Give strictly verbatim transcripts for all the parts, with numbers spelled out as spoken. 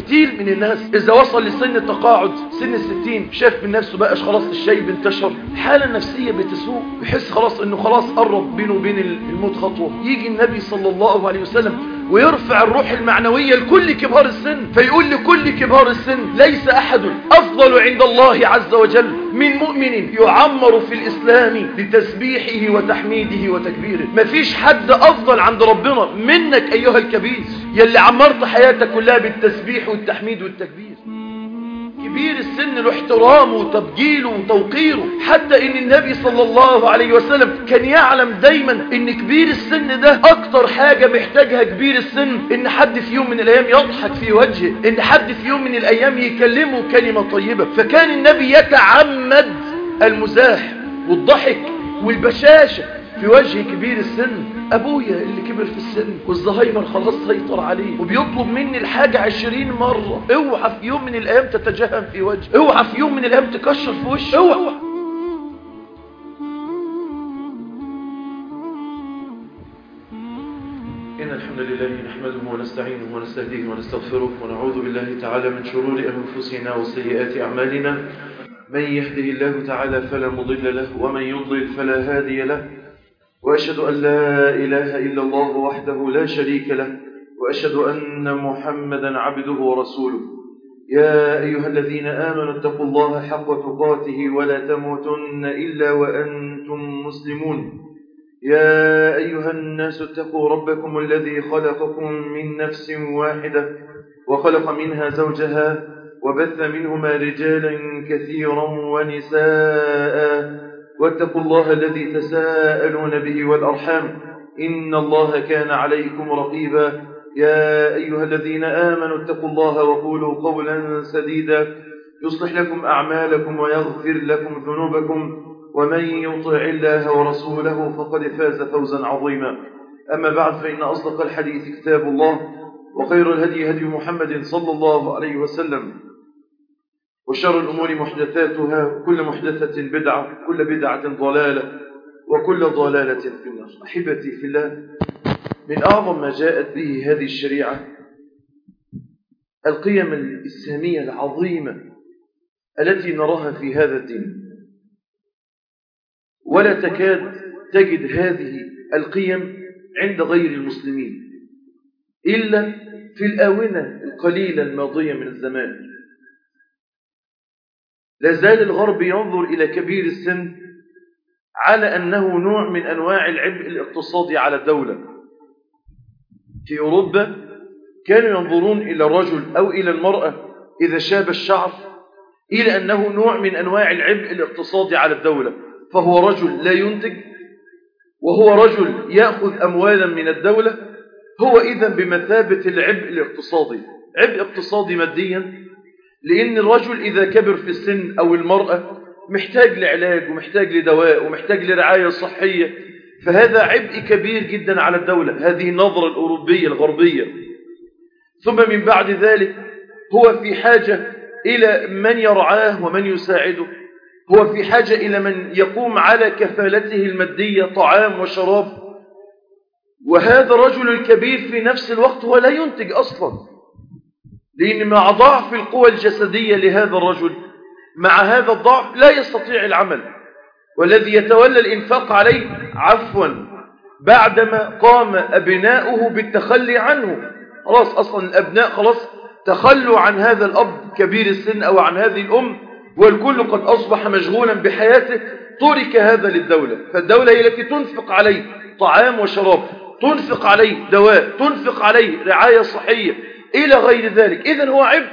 كتير من الناس إذا وصل لسن التقاعد سن الستين شاف من نفسه بقاش خلاص الشيب انتشر، الحالة النفسية بتسوء، بيحس خلاص إنه خلاص قرب بينه وبين الموت خطوة. يجي النبي صلى الله عليه وسلم ويرفع الروح المعنوية لكل كبار السن، فيقول لكل كبار السن ليس أحد أفضل عند الله عز وجل من مؤمن يعمر في الإسلام لتسبيحه وتحميده وتكبيره. مفيش حد أفضل عند ربنا منك أيها الكبير يلي عمرت حياتك كلها بالتسبيح والتحميد والتكبير. كبير السن له احترامه وتبجيله وتوقيره، حتى ان النبي صلى الله عليه وسلم كان يعلم دايما ان كبير السن ده اكتر حاجة محتاجها كبير السن ان حد في يوم من الايام يضحك في وجهه، ان حد في يوم من الايام يكلمه كلمة طيبة. فكان النبي يتعمد المزاح والضحك والبشاشة في وجه كبير السن. ابويا اللي كبر في السن والزهايمر خلاص سيطر عليه وبيطلب مني الحاجة عشرين مرة، اوعى في يوم من الايام تتجهم في وجه، اوعى في يوم من الايام تكشر في وشه، اوعى. إن الحمد لله نحمده ونستعينه ونستهديه ونستغفره ونعوذ بالله تعالى من شرور أنفسنا وسيئات أعمالنا. من يهده الله تعالى فلا مضل له ومن يضلل فلا هادي له، وأشهد أن لا إله إلا الله وحده لا شريك له، وأشهد أن محمدا عبده ورسوله. يا أيها الذين آمنوا اتقوا الله حق تقاته ولا تموتن إلا وأنتم مسلمون. يا أيها الناس اتقوا ربكم الذي خلقكم من نفس واحدة وخلق منها زوجها وبث منهما رجالا كثيرا ونساء، واتقوا الله الذي تساءلون به والأرحام إن الله كان عليكم رقيبا. يا أيها الذين آمنوا اتقوا الله وقولوا قولا سديدا يصلح لكم أعمالكم ويغفر لكم ذنوبكم، ومن يطع الله ورسوله فقد فاز فوزا عظيما. أما بعد، فإن أصدق الحديث كتاب الله، وخير الهدي هدي محمد صلى الله عليه وسلم، وشر الأمور محدثاتها، وكل محدثة بدعة، وكل بدعة ضلالة، وكل ضلالة في النار. أحبتي في الله، من أعظم ما جاءت به هذه الشريعة القيم الإسلامية العظيمة التي نراها في هذا الدين، ولا تكاد تجد هذه القيم عند غير المسلمين إلا في الآونة القليلة الماضية من الزمان. لا زال الغرب ينظر إلى كبير السن على أنه نوع من أنواع العبء الاقتصادي على الدولة. في أوروبا كانوا ينظرون إلى الرجل أو إلى المرأة إذا شاب الشعر إلى أنه نوع من أنواع العبء الاقتصادي على الدولة، فهو رجل لا ينتج، وهو رجل يأخذ أموالا من الدولة، هو إذن بمثابة العبء الاقتصادي، عبء اقتصادي ماديا، لأن الرجل إذا كبر في السن أو المرأة محتاج لعلاج ومحتاج لدواء ومحتاج لرعاية صحية، فهذا عبء كبير جدا على الدولة. هذه النظرة الأوروبية الغربية. ثم من بعد ذلك هو في حاجة إلى من يرعاه ومن يساعده، هو في حاجة إلى من يقوم على كفالته المادية طعام وشراب، وهذا الرجل الكبير في نفس الوقت هو لا ينتج أصلا، لأن مع ضعف القوى الجسدية لهذا الرجل، مع هذا الضعف لا يستطيع العمل. والذي يتولى الإنفاق عليه عفوا بعدما قام أبناؤه بالتخلي عنه، خلاص أصلا الأبناء خلاص تخلوا عن هذا الأب كبير السن أو عن هذه الأم، والكل قد أصبح مشغولا بحياته، ترك هذا للدولة. فالدولة هي التي تنفق عليه طعام وشراب، تنفق عليه دواء، تنفق عليه رعاية صحية إلى غير ذلك. إذن هو عبء.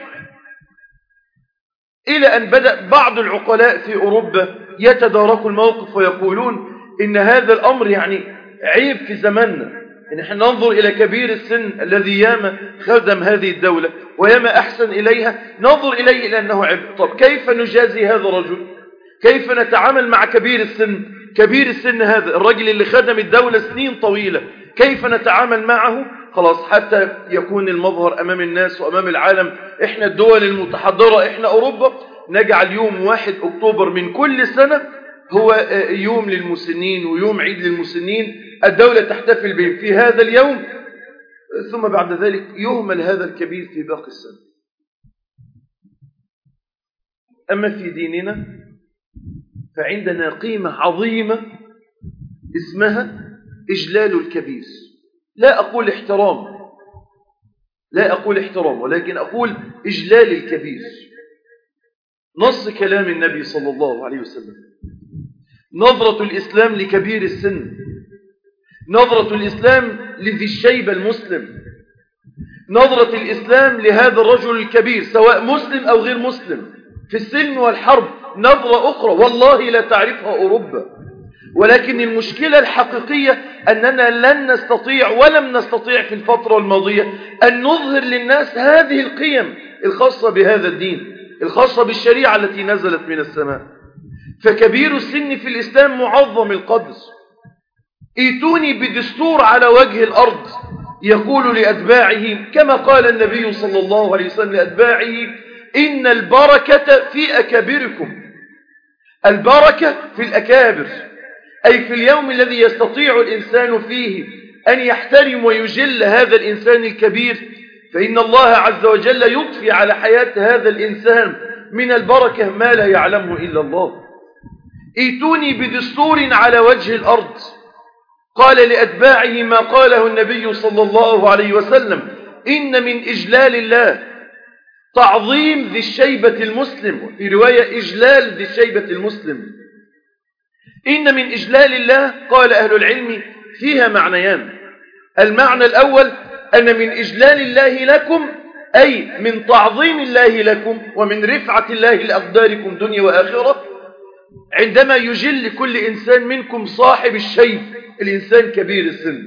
إلى أن بدأ بعض العقلاء في أوروبا يتداركوا الموقف ويقولون إن هذا الأمر يعني عيب في زماننا، إن احنا ننظر إلى كبير السن الذي ياما خدم هذه الدولة وياما أحسن إليها، ننظر إليه إلى أنه عبء. طب كيف نجازي هذا الرجل؟ كيف نتعامل مع كبير السن؟ كبير السن هذا الرجل اللي خدم الدولة سنين طويلة، كيف نتعامل معه؟ خلاص حتى يكون المظهر أمام الناس وأمام العالم، إحنا الدول المتحضرة، إحنا أوروبا، نجعل يوم واحد أكتوبر من كل سنة هو يوم للمسنين ويوم عيد للمسنين، الدولة تحتفل به في هذا اليوم، ثم بعد ذلك يهمل هذا الكبير في باقي السنة. أما في ديننا فعندنا قيمة عظيمة اسمها إجلال الكبير. لا أقول احترام، لا أقول احترام، ولكن أقول إجلال الكبير. نص كلام النبي صلى الله عليه وسلم: نظرة الإسلام لكبير السن، نظرة الإسلام لذي الشيبة المسلم، نظرة الإسلام لهذا الرجل الكبير سواء مسلم أو غير مسلم في السلم والحرب نظرة أخرى والله لا تعرفها أوروبا. ولكن المشكلة الحقيقية أننا لن نستطيع ولم نستطيع في الفترة الماضية أن نظهر للناس هذه القيم الخاصة بهذا الدين، الخاصة بالشريعة التي نزلت من السماء. فكبير السن في الإسلام معظم القدر. ائتوني بدستور على وجه الأرض يقول لأتباعه كما قال النبي صلى الله عليه وسلم لأتباعه: إن البركة في أكابركم. البركة في الأكابر، أي في اليوم الذي يستطيع الإنسان فيه أن يحترم ويجل هذا الإنسان الكبير، فإن الله عز وجل يضفي على حياة هذا الإنسان من البركة ما لا يعلمه إلا الله. ائتوني بدستور على وجه الأرض. قال لأتباعه ما قاله النبي صلى الله عليه وسلم: إن من إجلال الله تعظيم ذي الشيبة المسلم، وفي رواية إجلال ذي الشيبة المسلم. إن من إجلال الله قال أهل العلم فيها معنيان. المعنى الأول أن من إجلال الله لكم أي من تعظيم الله لكم ومن رفعة الله لأقداركم دنيا وآخرة عندما يجل كل إنسان منكم صاحب الشيب، الإنسان كبير السن.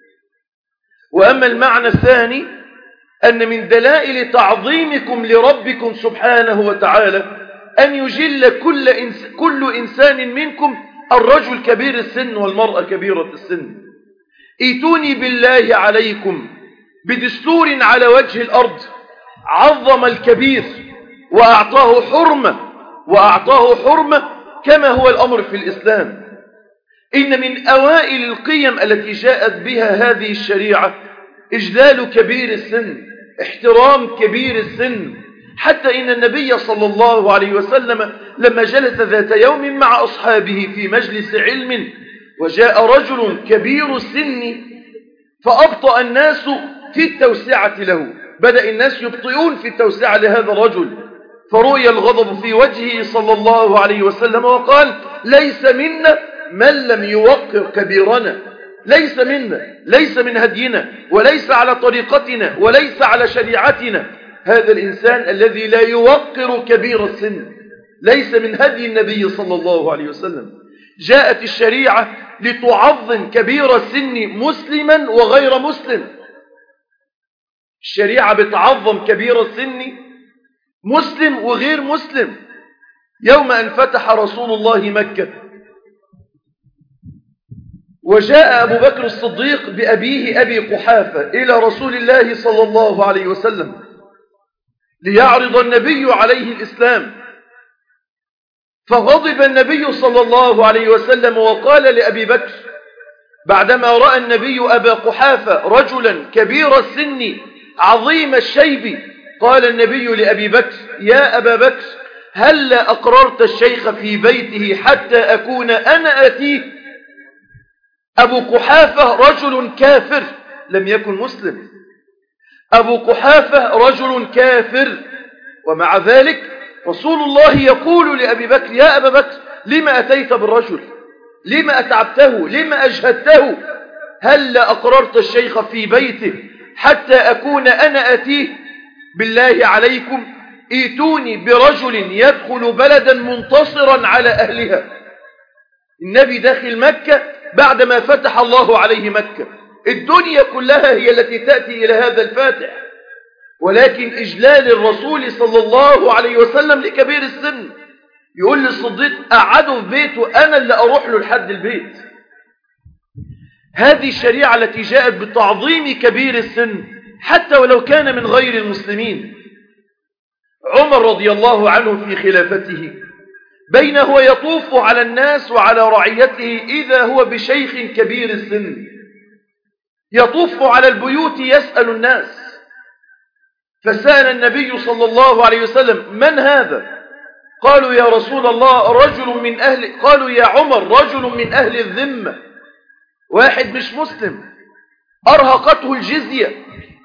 وأما المعنى الثاني أن من دلائل تعظيمكم لربكم سبحانه وتعالى أن يجل كل, إنس كل إنسان منكم الرجل كبير السن والمرأة كبيرة السن. ائتوني بالله عليكم بدستور على وجه الأرض عظم الكبير وأعطاه حرمة وأعطاه حرمة كما هو الأمر في الإسلام. إن من أوائل القيم التي جاءت بها هذه الشريعة إجلال كبير السن، احترام كبير السن، حتى إن النبي صلى الله عليه وسلم لما جلس ذات يوم مع أصحابه في مجلس علم وجاء رجل كبير السن فأبطأ الناس في التوسعة له، بدأ الناس يبطئون في التوسعة لهذا الرجل، فرؤي الغضب في وجهه صلى الله عليه وسلم وقال: ليس منا من لم يوقر كبيرنا، ليس منا، ليس من هدينا، وليس على طريقتنا، وليس على شريعتنا هذا الإنسان الذي لا يوقر كبير السن، ليس من هدي النبي صلى الله عليه وسلم. جاءت الشريعة لتعظم كبير السن مسلما وغير مسلم. الشريعة بتعظم كبير السن مسلم وغير مسلم. يوم أن فتح رسول الله مكة وجاء أبو بكر الصديق بأبيه أبي قحافة إلى رسول الله صلى الله عليه وسلم ليعرض النبي عليه الإسلام، فغضب النبي صلى الله عليه وسلم وقال لأبي بكر بعدما رأى النبي أبا قحافة رجلا كبير السن عظيم الشيب، قال النبي لأبي بكر: يا أبا بكر هل لا أقررت الشيخ في بيته حتى أكون أنا آتيه؟ أبو قحافة رجل كافر لم يكن مسلم، أبو قحافة رجل كافر، ومع ذلك رسول الله يقول لأبي بكر: يا أبا بكر لما أتيت بالرجل؟ لما أتعبته؟ لما أجهدته؟ هل لا أقررت الشيخ في بيته حتى أكون أنا أتيه؟ بالله عليكم ائتوني برجل يدخل بلدا منتصرا على أهلها. النبي داخل مكة بعدما فتح الله عليه مكة، الدنيا كلها هي التي تأتي إلى هذا الفاتح، ولكن إجلال الرسول صلى الله عليه وسلم لكبير السن. يقول للصديق: أعده في بيته، أنا اللي أروح له لحد البيت. هذه الشريعة التي جاءت بتعظيم كبير السن حتى ولو كان من غير المسلمين. عمر رضي الله عنه في خلافته بينه يطوف على الناس وعلى رعيته إذا هو بشيخ كبير السن يطوف على البيوت يسأل الناس، فسأل النبي صلى الله عليه وسلم: من هذا؟ قالوا يا رسول الله رجل من أهل قالوا يا عمر رجل من أهل الذمة، واحد مش مسلم أرهقته الجزية.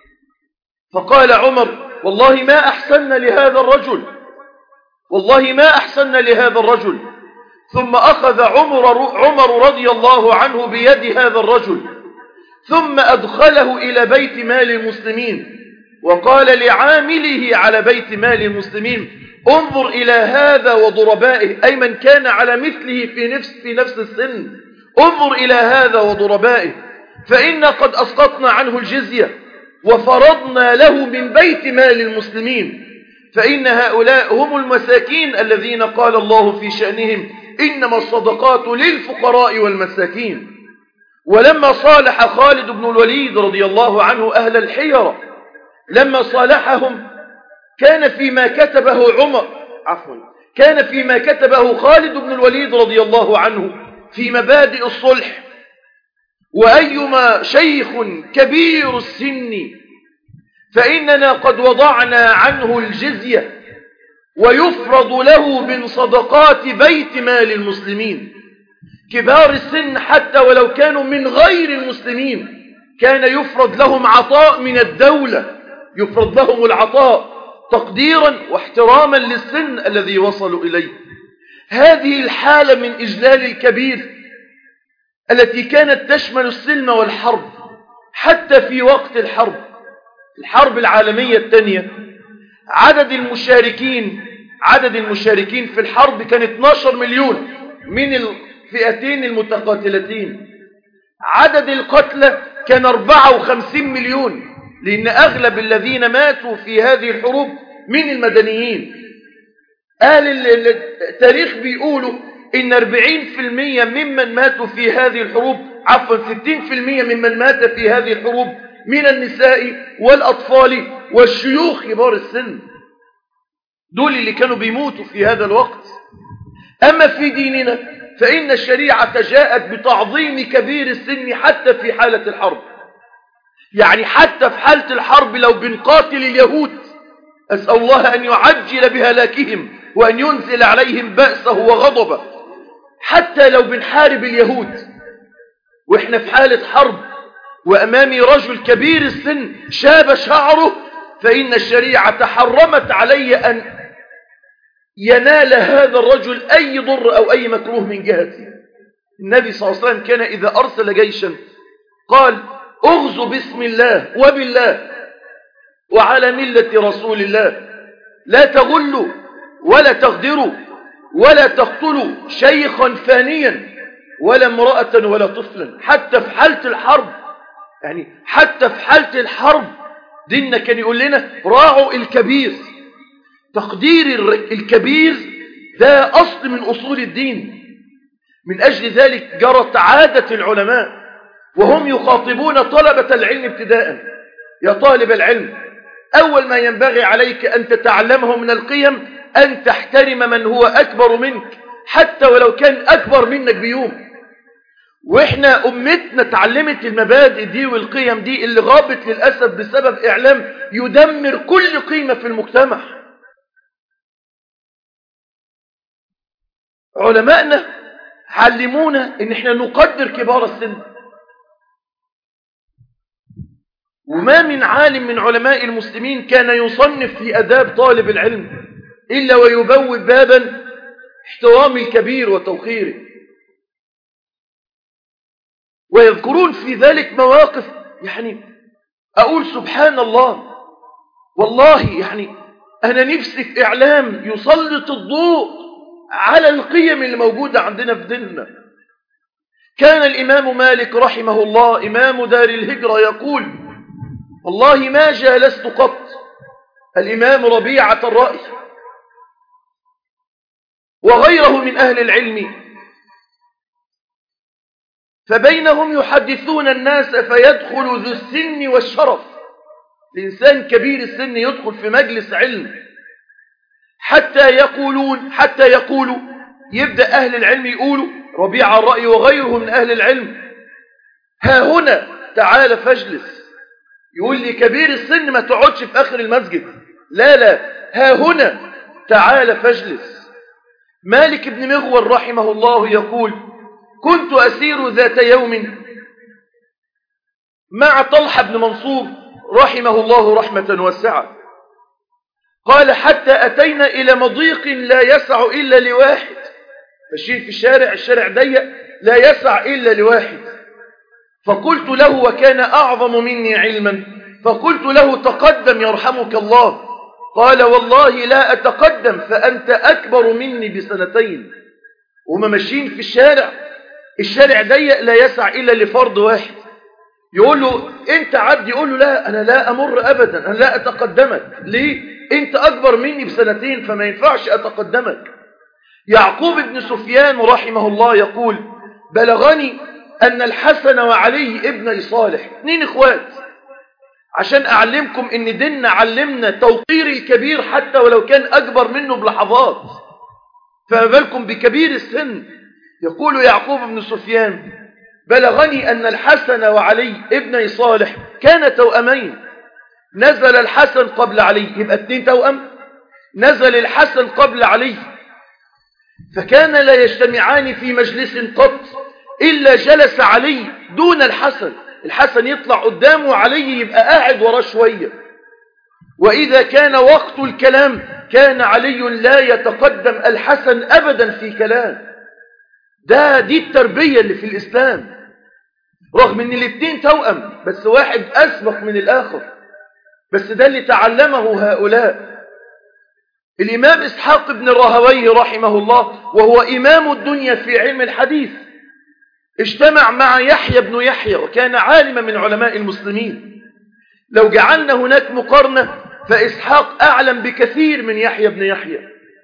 فقال عمر والله ما أحسن لهذا الرجل، والله ما أحسن لهذا الرجل. ثم أخذ عمر, عمر رضي الله عنه بيد هذا الرجل ثم أدخله إلى بيت مال المسلمين، وقال لعامله على بيت مال المسلمين انظر إلى هذا وضربائه، أي من كان على مثله في نفس, في نفس السن، انظر إلى هذا وضربائه، فإنا قد أسقطنا عنه الجزية وفرضنا له من بيت مال المسلمين، فإن هؤلاء هم المساكين الذين قال الله في شأنهم إنما الصدقات للفقراء والمساكين. ولما صالح خالد بن الوليد رضي الله عنه أهل الحيرة، لما صالحهم كان فيما كتبه عمر عفوا كان فيما كتبه خالد بن الوليد رضي الله عنه في مبادئ الصلح: وأيما شيخ كبير السن فإننا قد وضعنا عنه الجزية ويفرض له من صدقات بيت مال المسلمين. كبار السن حتى ولو كانوا من غير المسلمين كان يفرض لهم عطاء من الدولة، يفرض لهم العطاء تقديرا واحتراما للسن الذي وصلوا إليه. هذه الحالة من إجلال الكبير التي كانت تشمل السلم والحرب. حتى في وقت الحرب الحرب العالمية الثانية عدد المشاركين عدد المشاركين في الحرب كان اثني عشر مليون من الفئتين المتقاتلتين. عدد القتلى كان أربعة وخمسين مليون، لأن أغلب الذين ماتوا في هذه الحروب من المدنيين. أهل التاريخ بيقولوا إن أربعين بالمئة ممن ماتوا في هذه الحروب عفوا ستين بالمئة ممن مات في هذه الحروب من النساء والأطفال والشيوخ كبار السن، دول اللي كانوا بيموتوا في هذا الوقت. أما في ديننا فإن الشريعة جاءت بتعظيم كبير السن حتى في حالة الحرب. يعني حتى في حالة الحرب لو بنقاتل اليهود أسأل الله أن يعجل بهلاكهم وأن ينزل عليهم بأسه وغضبه، حتى لو بنحارب اليهود وإحنا في حالة حرب وأمامي رجل كبير السن شاب شعره، فإن الشريعة حرمت علي أن ينال هذا الرجل أي ضر أو أي مكروه من جهتي. النبي صلى الله عليه وسلم كان إذا أرسل جيشا قال اغزوا باسم الله وبالله وعلى ملة رسول الله، لا تغلوا ولا تغدروا ولا تقتلوا شيخا فانيا ولا امرأة ولا طفلا. حتى في حالة الحرب، يعني حتى في حالة الحرب ديننا كان يقول لنا راعوا الكبير. تقدير الكبير ده أصل من أصول الدين. من أجل ذلك جرت عادة العلماء وهم يخاطبون طلبة العلم ابتداء: يا طالب العلم، أول ما ينبغي عليك أن تتعلمه من القيم أن تحترم من هو أكبر منك حتى ولو كان أكبر منك بيوم. وإحنا أمتنا تعلمت المبادئ دي والقيم دي اللي غابت للأسف بسبب إعلام يدمر كل قيمة في المجتمع. علماءنا علمونا إن إحنا نقدر كبار السن، وما من عالم من علماء المسلمين كان يصنف في أداب طالب العلم إلا ويبوب بابا احترام الكبير وتوقيره، ويذكرون في ذلك مواقف يعني أقول سبحان الله. والله يعني أنا نفسي في إعلام يسلط الضوء على القيم اللي موجودة عندنا في ديننا. كان الإمام مالك رحمه الله إمام دار الهجرة يقول: والله ما جالست قط الإمام ربيعة الرأي وغيره من أهل العلم فبينهم يحدثون الناس فيدخل ذو السن والشرف. الإنسان كبير السن يدخل في مجلس علم حتى يقولون حتى يقولوا يبدأ أهل العلم يقولوا ربيع الرأي وغيره من أهل العلم: ها هنا تعال فاجلس. يقول لي كبير السن ما تقعدش في آخر المسجد، لا لا ها هنا تعال فاجلس. مالك بن مغول رحمه الله يقول: كنت أسير ذات يوم مع طلحة بن منصور رحمه الله رحمة واسعة، قال: حتى أتينا إلى مضيق لا يسع إلا لواحد، ماشيين في الشارع، الشارع ضيق لا يسع إلا لواحد، فقلت له وكان أعظم مني علما، فقلت له: تقدم يرحمك الله. قال: والله لا أتقدم فأنت أكبر مني بسنتين. وما ماشيين في الشارع، الشارع ضيق لا يسع إلا لفرد واحد، يقول له: أنت عبد؟ يقول له: لا، أنا لا أمر أبدا، أنا لا أتقدمك. ليه؟ أنت أكبر مني بسنتين فما ينفعش أتقدمك. يعقوب بن سفيان رحمه الله يقول: بلغني أن الحسن وعلي ابن صالح، اثنين إخوات، عشان أعلمكم إن ديننا علمنا توقير الكبير حتى ولو كان أكبر منه بلحظات، فما بالكم بكبير السن. يقول يعقوب بن سفيان: بلغني أن الحسن وعلي ابن صالح كان توأمين، نزل الحسن قبل علي، يبقى اثنين توأم، نزل الحسن قبل علي، فكان لا يجتمعان في مجلس قط إلا جلس علي دون الحسن، الحسن يطلع قدامه وعلي يبقى قاعد وراه شوية، وإذا كان وقت الكلام كان علي لا يتقدم الحسن أبدا في كلام. ده دي التربية اللي في الإسلام، رغم ان الاثنين توأم بس واحد أسبق من الآخر، بس ده اللي تعلمه هؤلاء. الإمام إسحاق بن راهويه رحمه الله وهو إمام الدنيا في علم الحديث اجتمع مع يحيى بن يحيى وكان عالما من علماء المسلمين. لو جعلنا هناك مقارنة فإسحاق أعلم بكثير من يحيى بن يحيى،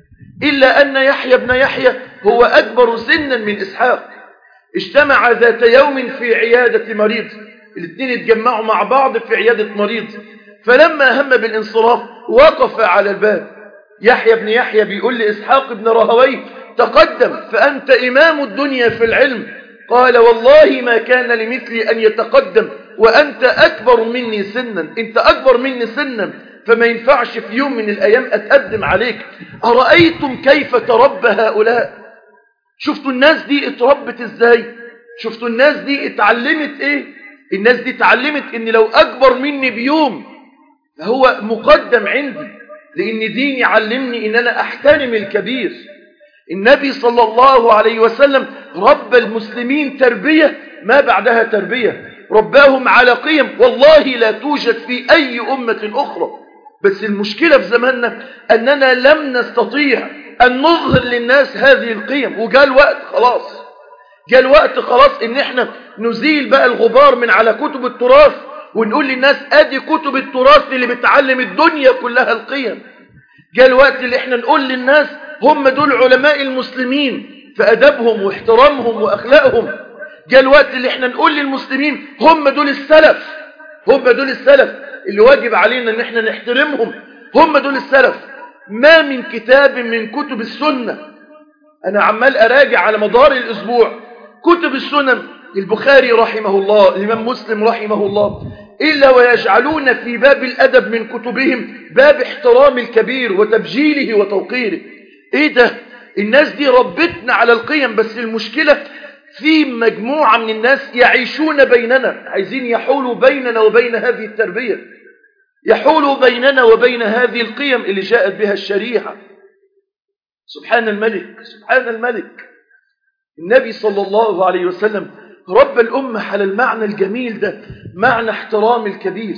إلا أن يحيى بن يحيى هو أكبر سنا من إسحاق. اجتمع ذات يوم في عيادة مريض، الاثنين اتجمعوا مع بعض في عيادة مريض، فلما هم بالانصراف وقف على الباب. يحيى بن يحيى بيقول لإسحاق بن راهويه: تقدم فأنت إمام الدنيا في العلم. قال: والله ما كان لمثلي أن يتقدم وأنت أكبر مني سنا، أنت أكبر مني سنا فما ينفعش في يوم من الأيام أتقدم عليك. أرأيتم كيف تربى هؤلاء؟ شفتوا الناس دي اتربت ازاي؟ شفتوا الناس دي اتعلمت ايه؟ الناس دي اتعلمت ان لو اكبر مني بيوم فهو مقدم عندي، لان ديني علمني ان انا احترم الكبير. النبي صلى الله عليه وسلم ربى المسلمين تربية ما بعدها تربية، رباهم على قيم والله لا توجد في اي امة اخرى. بس المشكلة في زماننا اننا لم نستطيع أن نظهر للناس هذه القيم، وجاء الوقت خلاص، جاء الوقت خلاص إن احنا نزيل بقى الغبار من على كتب التراث ونقول للناس أدي كتب التراث اللي بتعلم الدنيا كلها القيم. جاء الوقت اللي احنا نقول للناس هم دول علماء المسلمين في أدبهم واحترامهم وأخلاقهم. جاء الوقت اللي احنا نقول للمسلمين هم دول السلف، هم دول السلف اللي واجب علينا ان احنا نحترمهم، هم دول السلف. ما من كتاب من كتب السنة، أنا عمال أراجع على مدار الأسبوع كتب السنن، البخاري رحمه الله، الإمام مسلم رحمه الله، إلا ويجعلون في باب الأدب من كتبهم باب احترام الكبير وتبجيله وتوقيره. إيه ده؟ الناس دي ربتنا على القيم، بس المشكلة في مجموعة من الناس يعيشون بيننا، عايزين يحولوا بيننا وبين هذه التربية، يحول بيننا وبين هذه القيم اللي جاءت بها الشريعة. سبحان الملك، سبحان الملك. النبي صلى الله عليه وسلم ربى الأمة على المعنى الجميل ده، معنى احترام الكبير،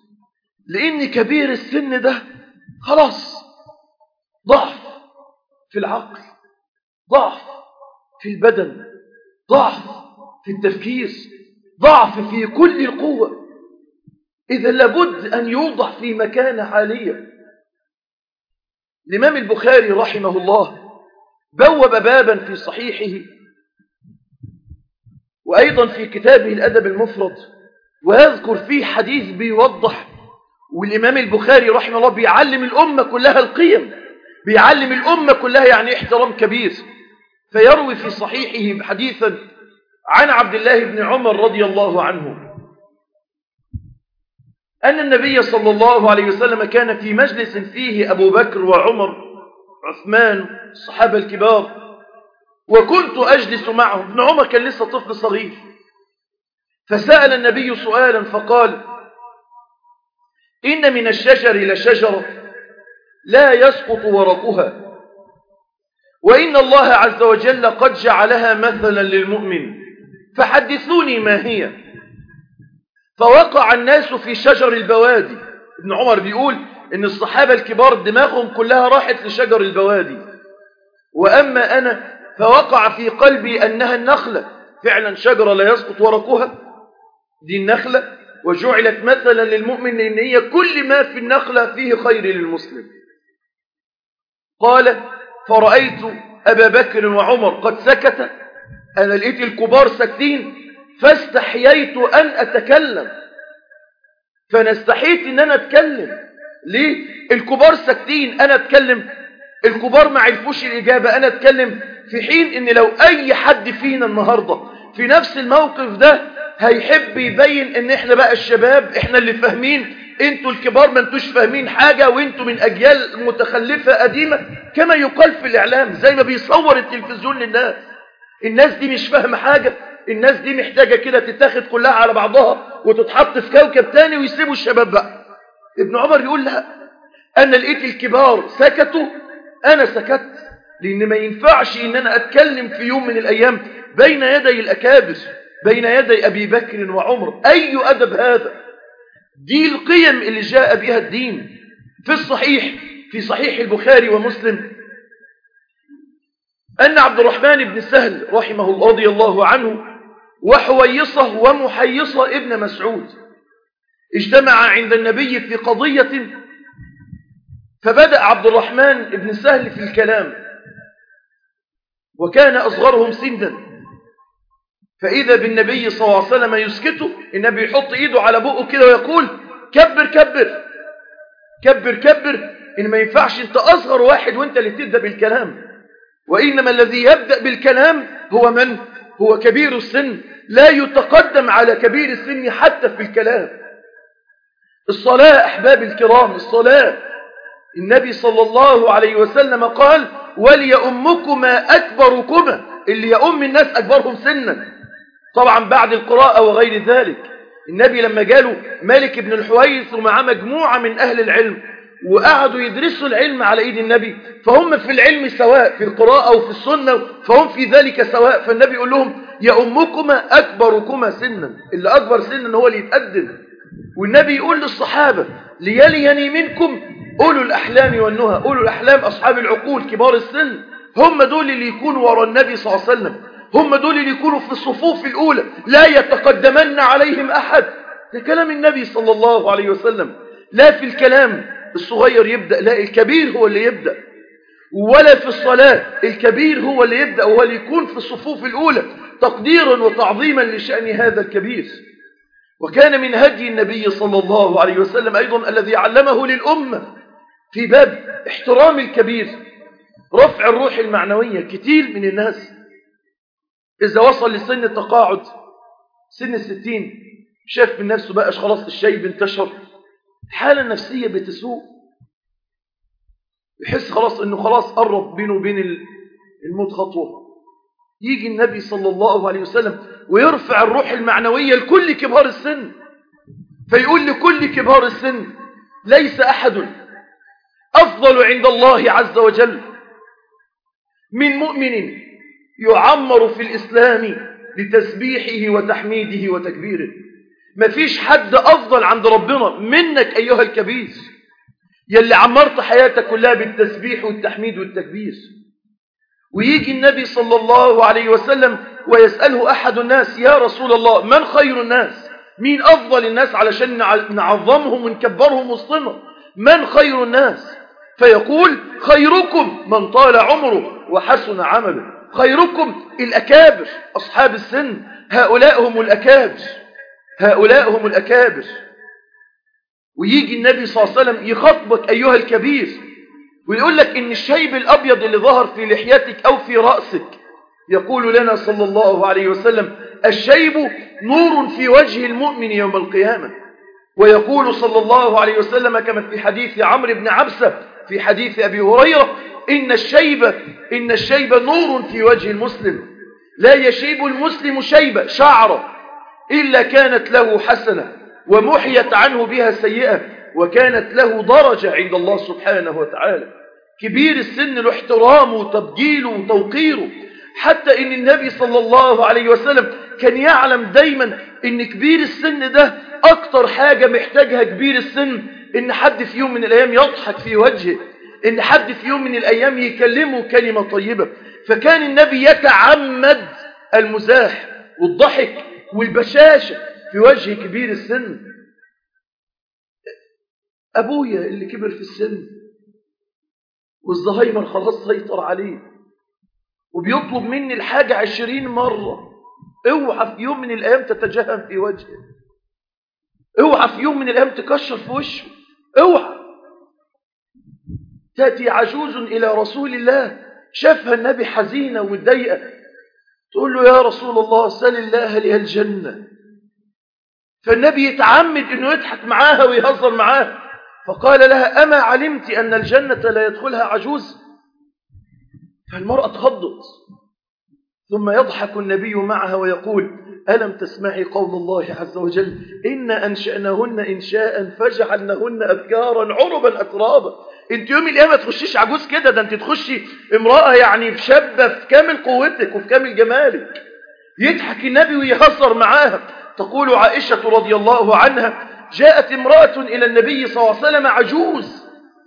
لأن كبير السن ده خلاص ضعف في العقل، ضعف في البدن، ضعف في التفكير، ضعف في كل القوة، إذا لابد أن يوضع في مكانة عالية. الإمام البخاري رحمه الله بوب بابا في صحيحه وأيضا في كتابه الأدب المفرد، ويذكر فيه حديث بيوضح، والإمام البخاري رحمه الله بيعلم الأمة كلها القيم، بيعلم الأمة كلها يعني احترام كبير. فيروي في صحيحه حديثا عن عبد الله بن عمر رضي الله عنه أن النبي صلى الله عليه وسلم كان في مجلس فيه أبو بكر وعمر عثمان الصحابة الكبار، وكنت أجلس معهم. ابن عمر كان لسه طفل صغير، فسأل النبي سؤالا فقال: إن من الشجر لشجرة لا يسقط ورقها، وإن الله عز وجل قد جعلها مثلا للمؤمن، فحدثوني ما هي. فوقع الناس في شجر البوادي. ابن عمر بيقول إن الصحابة الكبار دماغهم كلها راحت لشجر البوادي، وأما أنا فوقع في قلبي أنها النخلة، فعلا شجرة لا يسقط ورقها، دي النخلة، وجعلت مثلا للمؤمن لأن هي كل ما في النخلة فيه خير للمسلم. قال: فرأيت أبا بكر وعمر قد سكت، أنا لقيت الكبار ساكتين، فاستحييت أن أتكلم، فأنا استحيت أن أنا أتكلم. ليه؟ الكبار ساكتين، أنا أتكلم. الكبار ما عرفوش الإجابة، أنا أتكلم. في حين أن لو أي حد فينا النهاردة في نفس الموقف ده هيحب يبين أن إحنا بقى الشباب إحنا اللي فاهمين، انتوا الكبار ما انتوش فاهمين حاجة، وانتوا من أجيال متخلفة قديمة، كما يقال في الإعلام، زي ما بيصور التلفزيون للناس. الناس دي مش فاهمة حاجة، الناس دي محتاجة كده تتاخد كلها على بعضها وتتحط في كوكب تاني ويسيبوا الشباب بقى. ابن عمر يقول: لا، أنا لقيت الكبار سكتوا، أنا سكت، لأن ما ينفعش إن أنا أتكلم في يوم من الأيام بين يدي الأكابر، بين يدي أبي بكر وعمر. أي أدب هذا؟ دي القيم اللي جاء بها الدين. في الصحيح في صحيح البخاري ومسلم أن عبد الرحمن بن سهل رحمه الله رضي الله عنه وحويصة ومحيصة ابن مسعود اجتمع عند النبي في قضية، فبدأ عبد الرحمن بن سهل في الكلام، وكان أصغرهم سنا، فإذا بالنبي صلى الله عليه وسلم يسكته. النبي يحط إيده على بقه كده ويقول: كبر كبر كبر كبر، إن ما ينفعش أنت أصغر واحد وأنت اللي تبدأ بالكلام، وإنما الذي يبدأ بالكلام هو من؟ هو كبير السن، لا يتقدم على كبير السن حتى في الكلام. الصلاة أحباب الكرام، الصلاة، النبي صلى الله عليه وسلم قال: وليؤمكما أكبركما، اللي يؤم الناس أكبرهم سنا، طبعا بعد القراءة وغير ذلك. النبي لما جاله مالك بن الحويرث ومعه مجموعة من أهل العلم وقعدوا يدرسوا العلم على إيد النبي، فهم في العلم سواء، في القراءة وفي السنة فهم في ذلك سواء. فالنبي يقول لهم: يؤمكما أكبركما سنا، اللي أكبر سنا هو اللي يتقدم. والنبي يقول للصحابة: ليليني منكم أولو الأحلام والنهى. أولو الأحلام أصحاب العقول كبار السن، هم دول اللي يكونوا وراء النبي صلى الله عليه وسلم، هم دول اللي يكونوا في الصفوف الأولى، لا يتقدمن عليهم أحد. ده كلام النبي صلى الله عليه وسلم. لا في الكلام الصغير يبدأ، لا، الكبير هو اللي يبدأ، ولا في الصلاة الكبير هو اللي يبدأ، وهو اللي يكون في الصفوف الأولى تقديرا وتعظيما لشأن هذا الكبير. وكان من هدي النبي صلى الله عليه وسلم أيضا الذي علمه للأمة في باب احترام الكبير رفع الروح المعنوية. كتير من الناس إذا وصل لسن التقاعد، سن الستين، شاف من نفسه بقاش خلاص الشيب انتشر، الحالة النفسية بتسوء، يحس خلاص انه خلاص قرب بينه وبين الموت خطوة. يجي النبي صلى الله عليه وسلم ويرفع الروح المعنوية لكل كبار السن، فيقول لكل كبار السن: ليس أحد أفضل عند الله عز وجل من مؤمن يعمر في الإسلام لتسبيحه وتحميده وتكبيره. مفيش حد أفضل عند ربنا منك أيها الكبير، يلي عمرت حياتك كلها بالتسبيح والتحميد والتكبير. ويجي النبي صلى الله عليه وسلم ويسأله أحد الناس: يا رسول الله، من خير الناس؟ مين أفضل الناس علشان نعظمهم ونكبرهم وسطنا؟ من خير الناس؟ فيقول: خيركم من طال عمره وحسن عمله. خيركم الأكابر، أصحاب السن، هؤلاء هم الأكابر، هؤلاء هم الأكابر. ويجي النبي صلى الله عليه وسلم يخطبك أيها الكبير ويقول لك إن الشيب الأبيض اللي ظهر في لحيتك أو في رأسك، يقول لنا صلى الله عليه وسلم: الشيب نور في وجه المؤمن يوم القيامة. ويقول صلى الله عليه وسلم كما في حديث عمرو بن عبسة في حديث أبي هريرة: إن الشيب إن الشيب نور في وجه المسلم، لا يشيب المسلم شيبة شعرة إلا كانت له حسنة ومحيت عنه بها سيئة وكانت له درجة عند الله سبحانه وتعالى. كبير السن له احترامه وتبجيله وتوقيره، حتى إن النبي صلى الله عليه وسلم كان يعلم دايما إن كبير السن ده أكتر حاجة محتاجها كبير السن إن حد في يوم من الأيام يضحك في وجهه، إن حد في يوم من الأيام يكلمه كلمة طيبة. فكان النبي يتعمد المزاح والضحك والبشاشة في وجه كبير السن. أبويا اللي كبر في السن والزهايمر خلاص سيطر عليه وبيطلب مني الحاجة عشرين مرة، اوعى في يوم من الأيام تتجهم في وجهه، اوعى في يوم من الأيام تكشر في وشه، اوعى. تأتي عجوز إلى رسول الله، شافها النبي حزينة ومتضايقة، تقول له يا رسول الله سل الله لها الجنة. فالنبي يتعمد أنه يضحك معاها ويهزر معاها، فقال لها أما علمت أن الجنة لا يدخلها عجوز؟ فالمرأة تخضت، ثم يضحك النبي معها ويقول ألم تسمعي قول الله عز وجل إنا أنشأناهن إنشاء فجعلناهن أبكارا عربا أترابا. انت يوم القيامة تخشيش عجوز كده، ده انت تخشي امرأة يعني شابة في كامل قوتك وفي كامل جمالك. يضحك النبي ويهزر معاها. تقول عائشة رضي الله عنها جاءت امرأة إلى النبي صلى الله عليه وسلم عجوز،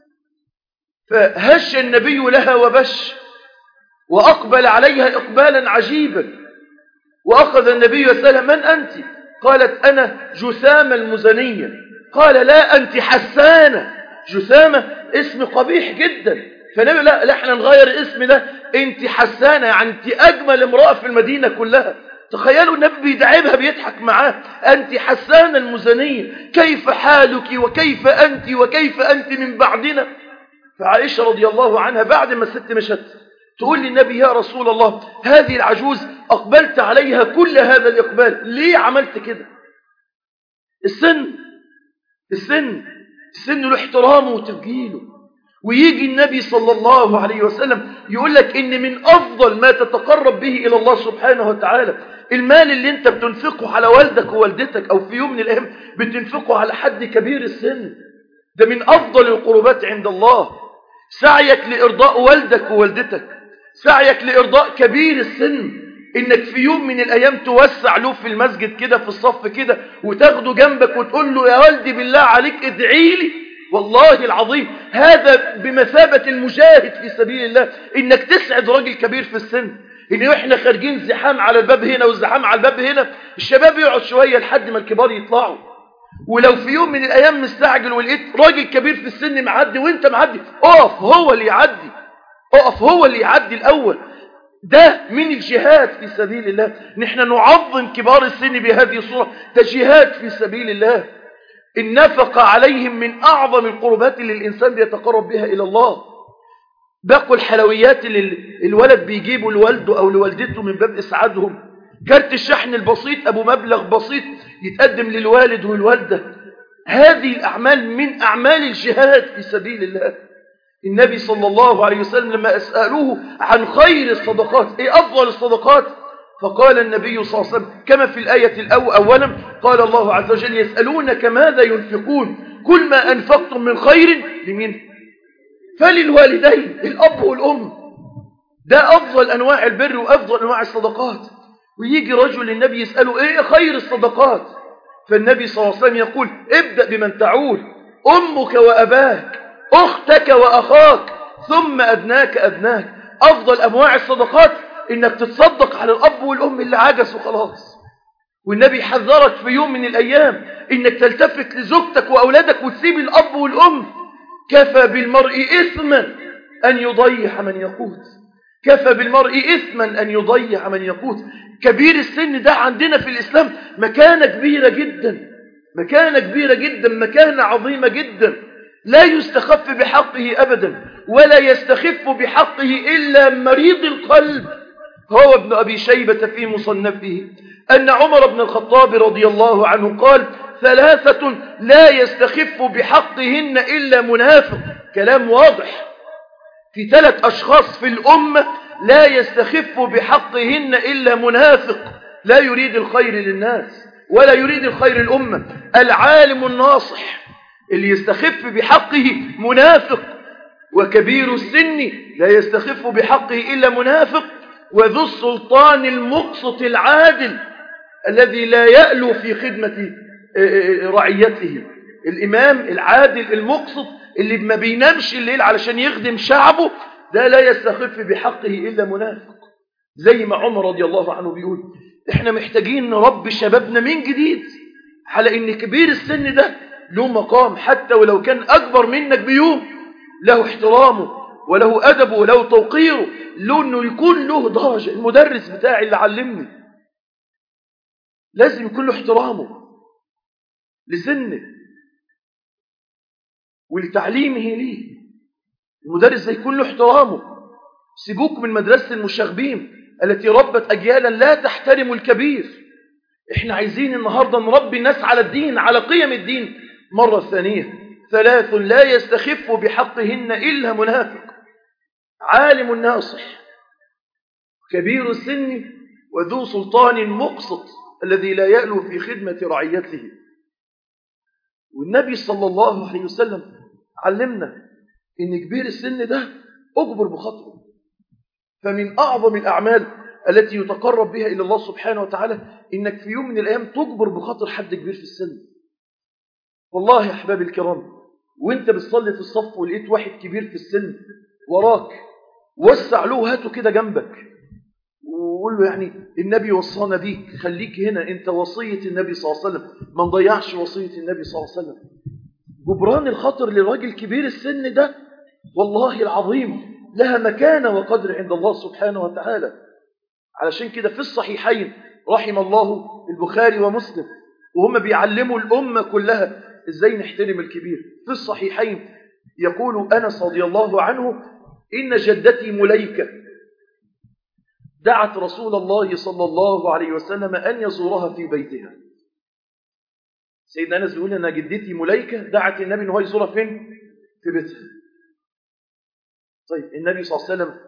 فهش النبي لها وبش وأقبل عليها إقبالا عجيبا، وأخذ النبي يسألها من أنت؟ قالت أنا جثامة المزنية. قال لا أنت حسانة. جثامة اسم قبيح جدا، فالنبي لا لا احنا نغير الاسم ده، أنت حسانة يعني أنت أجمل امرأة في المدينة كلها. تخيلوا النبي بيدعبها بيضحك معاه، أنت حسانة المزنية كيف حالك وكيف أنت وكيف أنت من بعدنا. فعائشة رضي الله عنها بعد ما الست مشت تقول للنبي يا رسول الله هذه العجوز أقبلت عليها كل هذا الإقبال، ليه عملت كده؟ السن السن السن له احترامه وتبجيله. ويجي النبي صلى الله عليه وسلم يقول لك إن من أفضل ما تتقرب به إلى الله سبحانه وتعالى المال اللي انت بتنفقه على والدك ووالدتك، أو في يوم من الأيام بتنفقه على حد كبير السن، ده من أفضل القربات عند الله. سعيك لإرضاء والدك ووالدتك، سعيك لإرضاء كبير السن، إنك في يوم من الأيام توسع له في المسجد كده في الصف كده وتاخده جنبك وتقول له يا والدي بالله عليك ادعي لي. والله العظيم هذا بمثابة المجاهد في سبيل الله، إنك تسعد راجل كبير في السن. إن إحنا خارجين زحام على الباب هنا وزحام على الباب هنا، الشباب يقعد شوية لحد ما الكبار يطلعوا. ولو في يوم من الأيام مستعجل ولقيت راجل كبير في السن معدي وانت معدي، اقف هو اللي يعدي، اقف هو اللي يعدي الأول. ده من الجهاد في سبيل الله. نحن نعظم كبار السن بهذه الصورة، ده جهاد في سبيل الله. النفقة عليهم من أعظم القربات اللي الإنسان بيتقرب بها إلى الله. باقوا الحلويات اللي الولد بيجيبه لوالده أو لوالدته من باب إسعادهم، كارت الشحن البسيط أبو مبلغ بسيط يتقدم للوالد والوالدة. هذه الأعمال من أعمال الجهاد في سبيل الله. النبي صلى الله عليه وسلم لما أسألوه عن خير الصدقات، إيه أفضل الصدقات؟ فقال النبي صلى الله عليه وسلم كما في الآية الأول أولا قال الله عز وجل يسألونك ماذا ينفقون كل ما أنفقتم من خير لمين؟ فللوالدين، الأب والأم. ده أفضل أنواع البر وأفضل أنواع الصدقات. ويجي رجل للنبي يسأله إيه خير الصدقات؟ فالنبي صلى الله عليه وسلم يقول ابدأ بمن تعول، أمك وأباك، أختك وأخاك، ثم أدناك أدناك. أفضل أنواع الصدقات إنك تتصدق على الأب والأم اللي عجزوا خلاص. والنبي حذرك في يوم من الأيام إنك تلتفت لزوجتك وأولادك وتسيب الأب والأم. كفى بالمرء إثما أن يضيع من يقوت، كفى بالمرء إثما أن يضيع من يقوت. كبير السن ده عندنا في الإسلام مكانة كبيرة جدا، مكانة كبيرة جدا، مكانة عظيمة جدا، لا يستخف بحقه أبدا، ولا يستخف بحقه إلا مريض القلب. هو ابن أبي شيبة في مصنفه أن عمر بن الخطاب رضي الله عنه قال ثلاثة لا يستخف بحقهن إلا منافق. كلام واضح، في ثلاث أشخاص في الأمة لا يستخف بحقهن إلا منافق لا يريد الخير للناس ولا يريد الخير للأمة. العالم الناصح اللي يستخف بحقه منافق، وكبير السن لا يستخف بحقه إلا منافق، وذو السلطان المقسط العادل الذي لا يألو في خدمة رعيته. الإمام العادل المقسط اللي ما بينامش الليل علشان يخدم شعبه، ده لا يستخف بحقه إلا منافق. زي ما عمر رضي الله عنه بيقول احنا محتاجين نربي شبابنا من جديد على ان كبير السن ده له مقام، حتى ولو كان أكبر منك بيوم له احترامه وله أدبه وله توقيره، له انه يكون له درجة. المدرس بتاعي اللي علمني لازم يكون له احترامه لسنه ولتعليمه ليه. المدرس ده يكون له احترامه. سيبوك من مدرسة المشاغبين التي ربت أجيالا لا تحترم الكبير. احنا عايزين النهاردة نربي الناس على الدين، على قيم الدين. مرة ثانية، ثلاث لا يستخف بحقهن إلا منافق، عالم ناصح، كبير السن، وذو سلطان مقسط الذي لا يألو في خدمة رعيته. والنبي صلى الله عليه وسلم علمنا إن كبير السن ده أجبر بخاطره. فمن أعظم الأعمال التي يتقرب بها إلى الله سبحانه وتعالى إنك في يوم من الأيام تجبر بخاطر حد كبير في السن. والله يا أحبابي الكرام، وانت بتصلي في الصف ولقيت واحد كبير في السن وراك، وسع له، هاته كده جنبك وقول له يعني النبي وصانا بيك، خليك هنا، انت وصية النبي صلى الله عليه وسلم، ما نضيعش وصية النبي صلى الله عليه وسلم. جبران الخاطر لراجل كبير السن ده والله العظيم لها مكانة وقدر عند الله سبحانه وتعالى. علشان كده في الصحيحين رحم الله البخاري ومسلم وهم بيعلموا الأمة كلها ازاي نحترم الكبير. في الصحيحين يقول أنس رضي الله عنه إن جدتي مليكة دعت رسول الله صلى الله عليه وسلم أن يزورها في بيتها. سيدنا أنس بيقول أن جدتي مليكة دعت النبي أنه يزورها فين؟ في بيتها. طيب النبي صلى الله عليه وسلم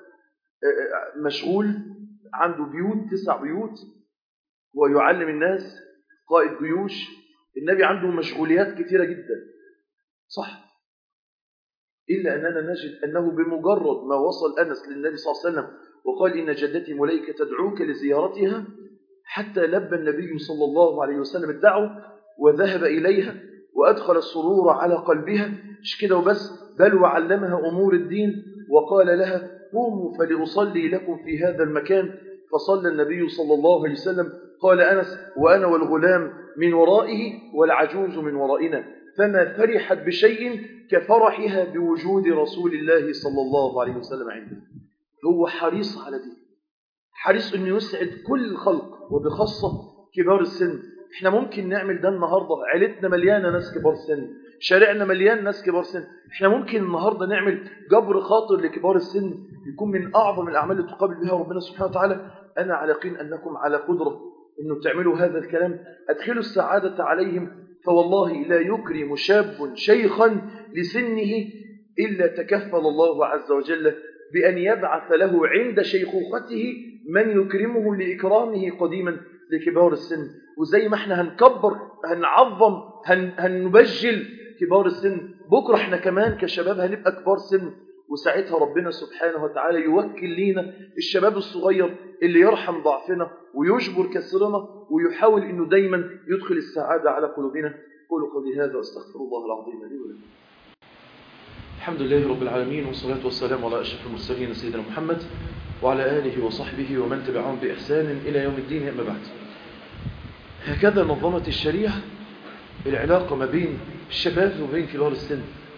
مشغول، عنده بيوت، تسع بيوت، ويعلم الناس، قائد جيوش. النبي عنده مشغوليات كثيرة جدا، صح؟ إلا أننا نجد أنه بمجرد ما وصل أنس للنبي صلى الله عليه وسلم وقال إن جدتي مليكة تدعوك لزيارتها، حتى لبى النبي صلى الله عليه وسلم الدعوة وذهب إليها وأدخل السرور على قلبها. مش كده وبس، بل وعلمها أمور الدين وقال لها قوموا فلأصلي لكم في هذا المكان. فصلى النبي صلى الله عليه وسلم. قال أنس وأنا والغلام من ورائه والعجوز من ورائنا، فما فرحت بشيء كفرحها بوجود رسول الله صلى الله عليه وسلم عنده. هو حريص على دي، حريص أنه يسعد كل الخلق وبخاصة كبار السن. احنا ممكن نعمل ده النهاردة، عيلتنا مليانة ناس كبار سن، شارعنا مليان ناس كبار سن. احنا ممكن النهاردة نعمل جبر خاطر لكبار السن، يكون من أعظم الأعمال اللي تقابل بها ربنا سبحانه وتعالى. أنا على يقين أنكم على قدرة أنه تعملوا هذا الكلام. أدخلوا السعادة عليهم، فوالله لا يكرم شاب شيخا لسنه إلا تكفل الله عز وجل بأن يبعث له عند شيخوخته من يكرمه لإكرامه قديما لكبار السن. وزي ما احنا هنكبر هنعظم هن هنبجل كبار السن، بكرة احنا كمان كشباب هنبقى كبار سن، وساعتها ربنا سبحانه وتعالى يوكل لينا الشباب الصغير اللي يرحم ضعفنا ويجبر كسرنا ويحاول انه دايما يدخل السعادة على قلوبنا. قولوا قولي هذا واستغفر الله العظيم لي ولكم. الحمد لله رب العالمين، والصلاة والسلام على أشرف المرسلين سيدنا محمد وعلى آله وصحبه ومن تبعهم بإحسان إلى يوم الدين. أما بعد، هكذا نظمت الشريعة العلاقة ما بين الشباب وبين كبار السن.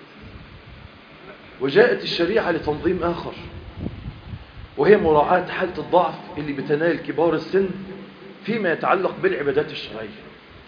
وجاءت الشريعة لتنظيم آخر، وهي مراعاة حالة الضعف اللي بتنال كبار السن فيما يتعلق بالعبادات الشرعية.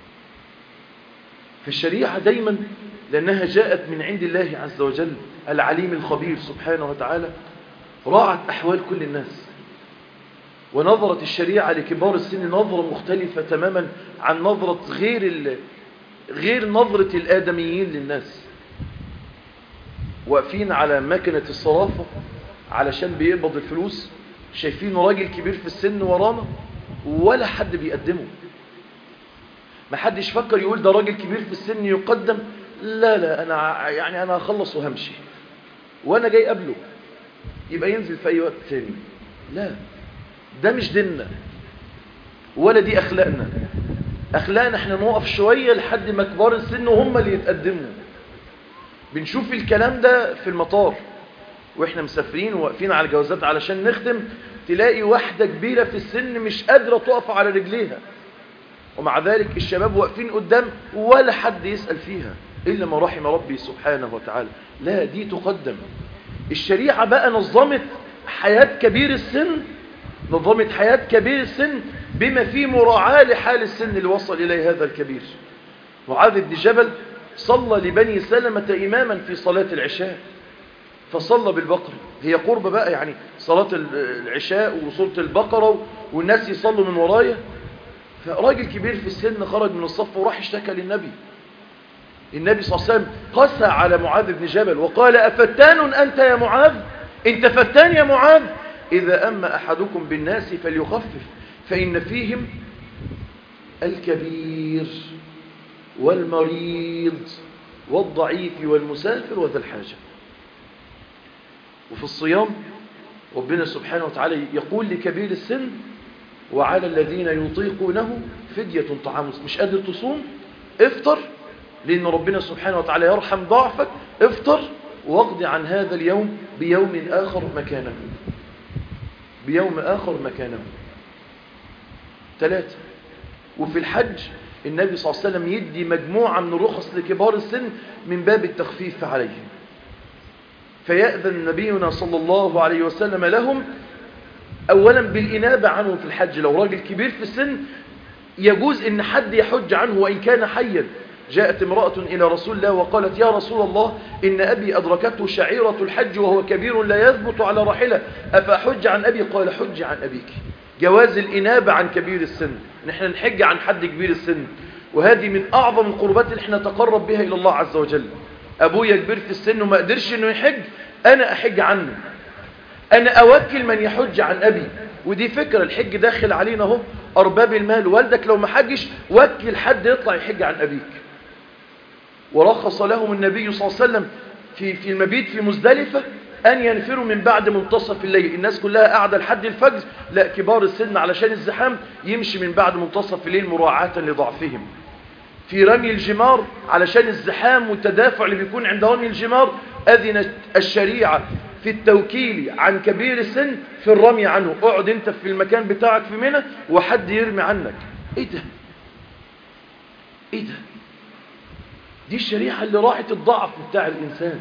فالشريعة دايما لأنها جاءت من عند الله عز وجل العليم الخبير سبحانه وتعالى، راعت أحوال كل الناس. ونظرت الشريعة لكبار السن نظرة مختلفة تماما عن نظرة غير غير نظرة الآدميين للناس. واقفين على مكنة الصرافة علشان بيقبض الفلوس، شايفينه راجل كبير في السن ورانا ولا حد بيقدمه. ما حدش فكر يقول ده راجل كبير في السن يقدم، لا لا أنا يعني أنا هخلص وهمشي وأنا جاي قبله، يبقى ينزل في أي وقت ثاني. لا، ده مش ديننا ولا دي أخلاقنا. أخلاقنا احنا نوقف شوية لحد ما كبار السن وهم اللي يتقدموا. بنشوف الكلام ده في المطار واحنا مسافرين وواقفين على الجوازات علشان نختم، تلاقي واحدة كبيرة في السن مش قادرة تقف على رجليها، ومع ذلك الشباب واقفين قدام ولا حد يسأل فيها إلا ما رحم ربي سبحانه وتعالى. لا، دي تقدم. الشريعة بقى نظمت حياة كبير السن، نظمت حياة كبير السن بما فيه مراعاة لحال السن اللي وصل إليه هذا الكبير. معاذ بن جبل صلى لبني سلمة إماما في صلاة العشاء، فصلى بالبقرة، هي قربة بقى يعني صلاة العشاء وسورة البقرة والناس يصلوا من ورايا. فراجل كبير في السن خرج من الصف وراح اشتكى للنبي. النبي صلى الله عليه وسلم قسى على معاذ بن جبل وقال: أفتان أنت يا معاذ؟ أنت فتان يا معاذ؟ إذا أما أحدكم بالناس فليخفف فإن فيهم الكبير والمريض والضعيف والمسافر وذا الحاجة. وفي الصيام ربنا سبحانه وتعالى يقول لكبير السن: وعلى الذين يطيقونه فدية طعام. مش قادر تصوم؟ افطر، لأن ربنا سبحانه وتعالى يرحم ضعفك. افطر واقضي عن هذا اليوم بيوم آخر مكانه، بيوم آخر مكانه. ثلاثة. وفي الحج النبي صلى الله عليه وسلم يدي مجموعة من الرخص لكبار السن من باب التخفيف عليهم، فيأذن نبينا صلى الله عليه وسلم لهم أولا بالإنابة عنه في الحج. لو راجل كبير في السن يجوز إن حد يحج عنه وإن كان حيا. جاءت امرأة إلى رسول الله وقالت: يا رسول الله، إن أبي أدركته شعيرة الحج وهو كبير لا يثبت على راحلة، أفأحج عن أبي؟ قال: حج عن أبيك. جواز الإنابة عن كبير السن، نحن نحج عن حد كبير السن، وهذه من أعظم القربات اللي احنا نتقرب بها إلى الله عز وجل. أبويا كبير في السن وما قدرش إنه يحج، أنا أحج عنه، أنا أوكل من يحج عن أبي. ودي فكرة الحج داخل علينا اهو، أرباب المال، والدك لو ما حجش وكل حد يطلع يحج عن أبيك. ورخص لهم النبي صلى الله عليه وسلم في في المبيت في مزدلفة أن ينفروا من بعد منتصف الليل. الناس كلها قاعدة لحد الفجر، لا، كبار السن علشان الزحام يمشي من بعد منتصف الليل مراعاة لضعفهم. في رمي الجمار علشان الزحام والتدافع اللي بيكون عند رمي الجمار، أذنت الشريعة في التوكيل عن كبير السن في الرمي عنه. اقعد انت في المكان بتاعك في منى وحد يرمي عنك. ايه ده؟ ايه ده؟ دي الشريعة اللي راحت الضعف بتاع الإنسان،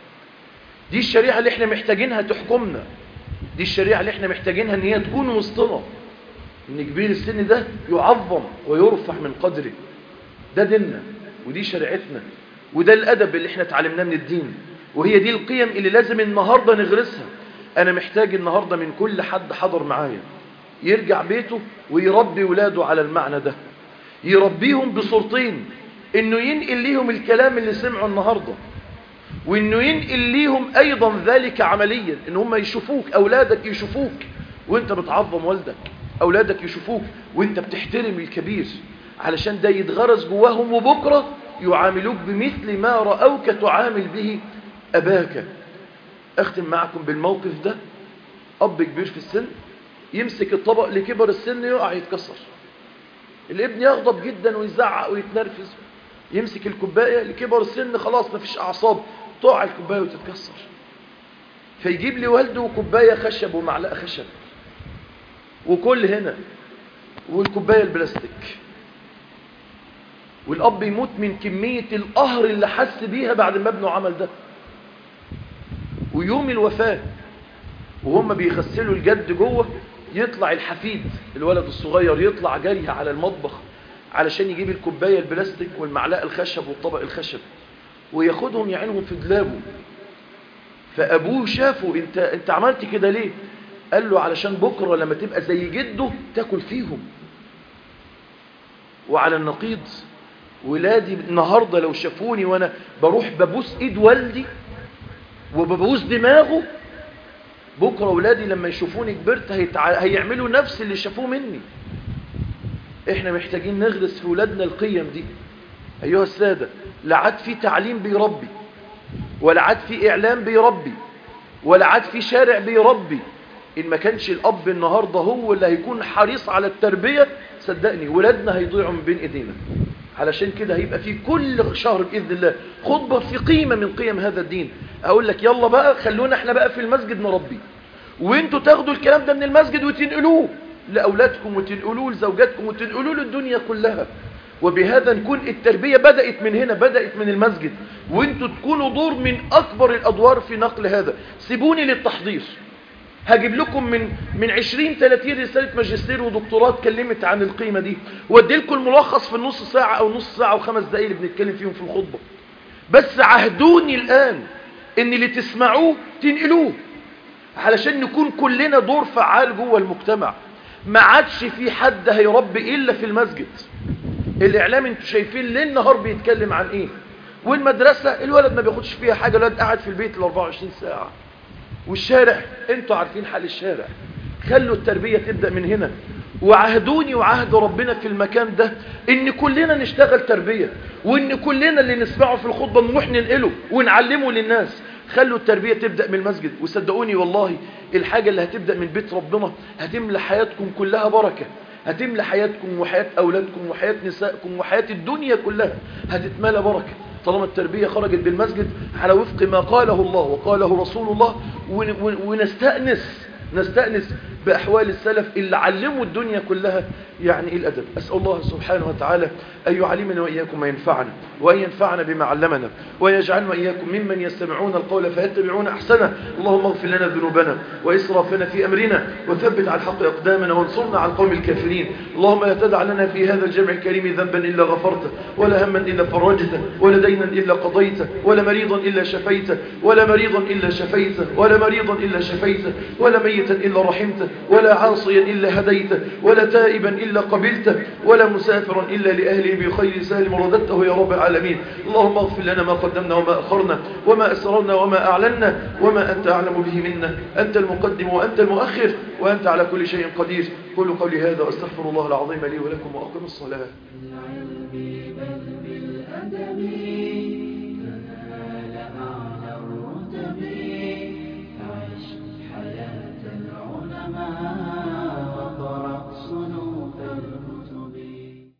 دي الشريعة اللي احنا محتاجينها تحكمنا، دي الشريعة اللي احنا محتاجينها ان هي تكون وسطنا، ان كبير السن ده يعظم ويرفع من قدره. ده ديننا ودي شريعتنا وده الأدب اللي احنا اتعلمناه من الدين، وهي دي القيم اللي لازم النهاردة نغرسها. أنا محتاج النهاردة من كل حد حضر معايا يرجع بيته ويربي ولاده على المعنى ده، يربيهم بصورتين: انه ينقل ليهم الكلام اللي سمعه النهاردة، وانه ينقل ليهم ايضا ذلك عمليا، ان هم يشوفوك، اولادك يشوفوك وانت بتعظم والدك، اولادك يشوفوك وانت بتحترم الكبير، علشان ده يتغرس جواهم وبكرة يعاملوك بمثل ما رأوك تعامل به أباك. أختم معكم بالموقف ده. أب كبير في السن يمسك الطبق لكبر السن يقع يتكسر، الابن يغضب جدا ويزعق ويتنرفز، يمسك الكوباية لكبر السن خلاص مفيش أعصاب، تقع الكوباية وتتكسر، فيجيب لي والده كوباية خشب ومعلقة خشب وكل هنا والكوباية البلاستيك، والأب يموت من كمية القهر اللي حس بيها بعد ما ابنه عمل ده. ويوم الوفاة وهم بيغسلوا الجد جوه، يطلع الحفيد الولد الصغير يطلع جري على المطبخ علشان يجيب الكوباية البلاستيك والمعلقة الخشب والطبق الخشب وياخدهم يعينهم في دلابه. فأبوه شافه: انت, انت عملت كده ليه؟ قال له: علشان بكرة لما تبقى زي جده تاكل فيهم. وعلى النقيض ولادي النهاردة لو شافوني وانا بروح ببوس ايد والدي وببوس دماغه، بكرة أولادي لما يشوفوني كبرت هيتع... هيعملوا نفس اللي شافوه مني. احنا محتاجين نغرس في أولادنا القيم دي أيها السادة. لا عاد في تعليم بيربي، ولا عاد في إعلام بيربي، ولا عاد في شارع بيربي. إن ما كانش الأب النهاردة هو اللي هيكون حريص على التربية، صدقني ولادنا هيضيعوا من بين إيدينا. علشان كده هيبقى في كل شهر بإذن الله خطبة في قيمة من قيم هذا الدين. أقول لك يلا بقى خلونا احنا بقى في المسجد نربي، وانتوا تاخدوا الكلام ده من المسجد وتنقلوه لأولادكم وتنقلوه لزوجاتكم وتنقلوه للدنيا كلها. وبهذا نكون التربية بدأت من هنا، بدأت من المسجد، وانتوا تكونوا دور من أكبر الأدوار في نقل هذا. سيبوني للتحضير، هجيب لكم من من عشرين ثلاثين رسالة ماجستير ودكتوراه اتكلمت عن القيمة دي، وادي لكم الملخص في النص ساعة أو نص ساعة وخمس دقايق اللي بنتكلم فيهم في الخطبة. بس عهدوني الآن إن اللي تسمعوه تنقلوه، علشان نكون كلنا دور فعال جوه المجتمع. ما عادش في حد هيربي إلا في المسجد. الإعلام انتوا شايفين ليل نهار بيتكلم عن إيه، والمدرسة الولد ما بياخدش فيها حاجة، الولد قاعد في البيت ال أربعة وعشرين ساعة. والشارع انتوا عارفين حال الشارع. خلوا التربية تبدأ من هنا. وعهدوني وعهد ربنا في المكان ده ان كلنا نشتغل تربية، وان كلنا اللي نسمعه في الخطبة نروح ننقله ونعلمه للناس. خلوا التربية تبدأ من المسجد. وصدقوني والله الحاجة اللي هتبدأ من بيت ربنا هتملى حياتكم كلها بركة، هتملى حياتكم وحياة أولادكم وحياة نسائكم وحياة الدنيا كلها هتتملى بركة طالما التربية خرجت بالمسجد على وفق ما قاله الله وقاله رسول الله. ونستأنس نستأنس بأحوال السلف اللي علموا الدنيا كلها يعني الأدب. أسأل الله سبحانه وتعالى أن يعلمنا وإياكم ما ينفعنا، وأن ينفعنا بما علمنا، وأن يجعلنا وإياكم ممن يستمعون القول فيتبعون أحسنه. اللهم اغفر لنا ذنوبنا وإسرافنا في أمرنا، وثبت على الحق أقدامنا، وانصرنا على القوم الكافرين. اللهم لا تدع لنا في هذا الجمع الكريم ذنبا إلا غفرته، ولا هما إلا فرجته، ولا دينا إلا قضيته، ولا مريضا إلا شفيته، ولا مريضا إلا شفيته، ولا مريضا إلا شفيته، ولا ميتا إلا رحمته، ولا عاصيا إلا هديته، ولا تائبا إلا قبلته، ولا مسافرا إلا لأهله بخير سالم رددته يا رب العالمين. اللهم اغفر لنا ما قدمنا وما أخرنا وما أسررنا وما أعلنا وما أنت أعلم به منا. أنت المقدم وأنت المؤخر، وأنت على كل شيء قدير. قولوا قولي هذا واستغفر الله العظيم لي ولكم، وأقم الصلاة. عيش حياة العلماء.